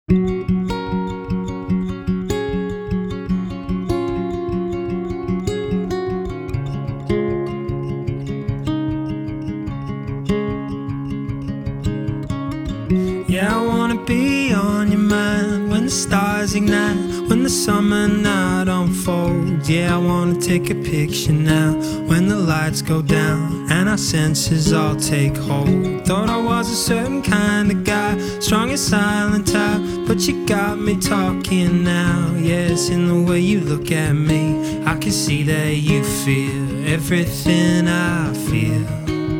Yeah, I wanna be on your mind when the stars ignite, when the summer night unfolds. Yeah, I wanna take a picture now when the lights go down and our senses all take hold. Thought I was a certain kind of guy, strong and silent type, but you got me talking now. Yes, in the way you look at me, I can see that you feel everything I feel.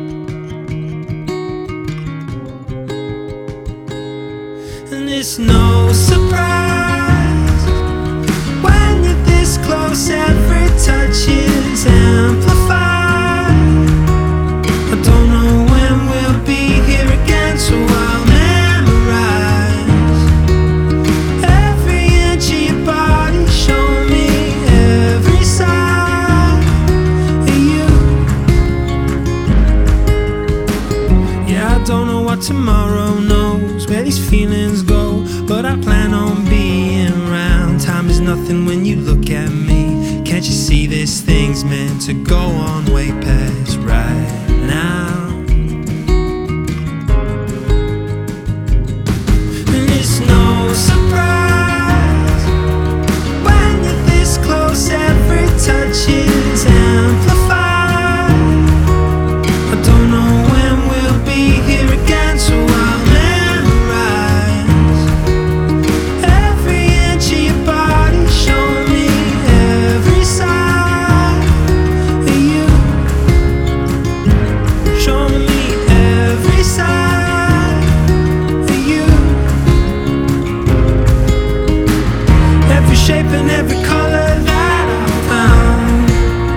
And it's no surprise when you're this close, every touch is amplified. I don't know when we'll be here again, so I'll memorize every inch of your body, show me every side of you. Yeah, I don't know what tomorrow knows, where these feelings go, but I plan on being around. Time is nothing when you look at me. Can't you see this thing's meant to go on way past right now? And it's no surprise when you're this close, every touch is amplified. I don't know when we'll be here again, so I'll shape and every color that I found.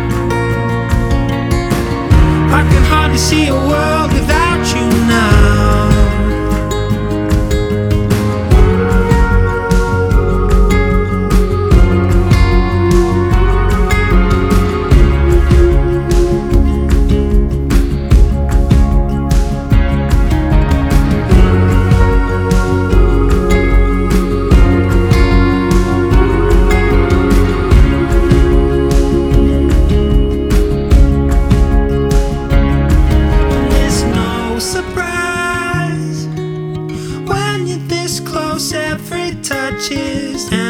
I can hardly see a world without you now. Surprise when you're this close, every touch is